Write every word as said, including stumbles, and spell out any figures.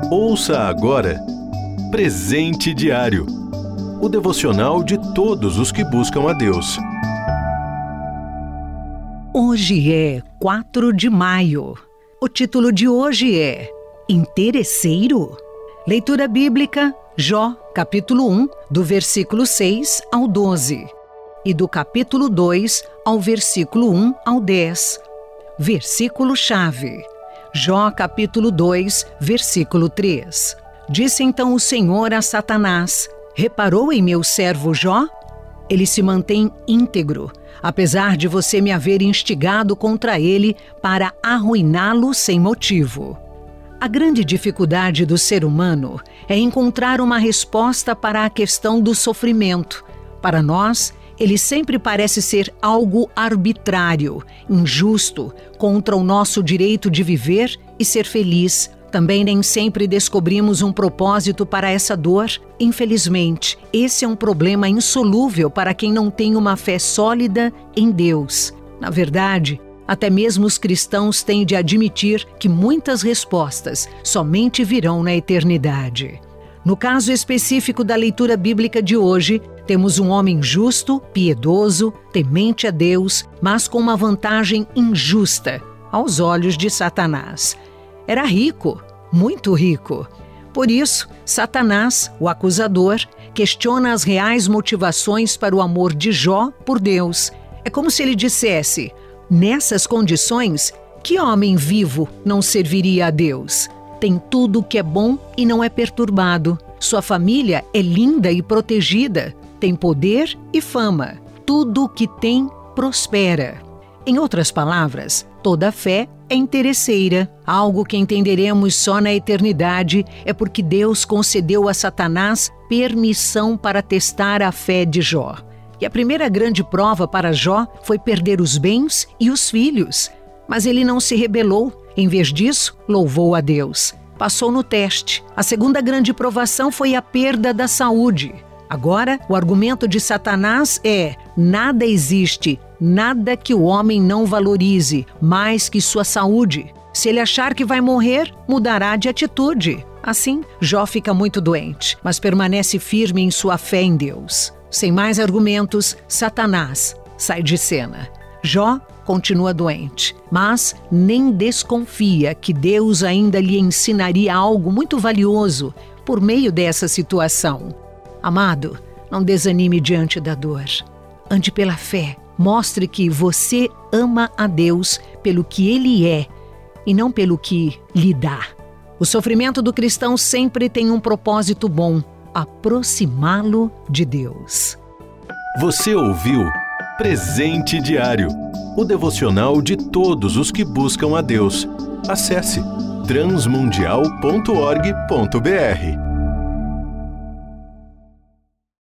Ouça agora Presente Diário, o devocional de todos os que buscam a Deus. Hoje é quatro de maio. O título de hoje é Interesseiro? Leitura bíblica, Jó, capítulo um, do versículo seis ao doze, e do capítulo dois ao versículo um ao dez. Versículo-chave, Jó, capítulo dois, versículo três. Disse então o Senhor a Satanás: reparou em meu servo Jó? Ele se mantém íntegro, apesar de você me haver instigado contra ele para arruiná-lo sem motivo. A grande dificuldade do ser humano é encontrar uma resposta para a questão do sofrimento. Para nós, ele sempre parece ser algo arbitrário, injusto, contra o nosso direito de viver e ser feliz. Também nem sempre descobrimos um propósito para essa dor. Infelizmente, esse é um problema insolúvel para quem não tem uma fé sólida em Deus. Na verdade, até mesmo os cristãos têm de admitir que muitas respostas somente virão na eternidade. No caso específico da leitura bíblica de hoje, temos um homem justo, piedoso, temente a Deus, mas com uma vantagem injusta aos olhos de Satanás. Era rico, muito rico. Por isso, Satanás, o acusador, questiona as reais motivações para o amor de Jó por Deus. É como se ele dissesse: nessas condições, que homem vivo não serviria a Deus? Tem tudo o que é bom e não é perturbado. Sua família é linda e protegida. Tem poder e fama. Tudo o que tem prospera. Em outras palavras, toda fé é interesseira. Algo que entenderemos só na eternidade é porque Deus concedeu a Satanás permissão para testar a fé de Jó. E a primeira grande prova para Jó foi perder os bens e os filhos. Mas ele não se rebelou. Em vez disso, louvou a Deus. Passou no teste. A segunda grande provação foi a perda da saúde. Agora, o argumento de Satanás é: nada existe, nada que o homem não valorize, mais que sua saúde. Se ele achar que vai morrer, mudará de atitude. Assim, Jó fica muito doente, mas permanece firme em sua fé em Deus. Sem mais argumentos, Satanás sai de cena. Jó continua doente, mas nem desconfia que Deus ainda lhe ensinaria algo muito valioso por meio dessa situação. Amado, não desanime diante da dor. Ande pela fé. Mostre que você ama a Deus pelo que Ele é e não pelo que lhe dá. O sofrimento do cristão sempre tem um propósito bom: aproximá-lo de Deus. Você ouviu Presente Diário, o devocional de todos os que buscam a Deus. Acesse transmundial ponto org ponto br.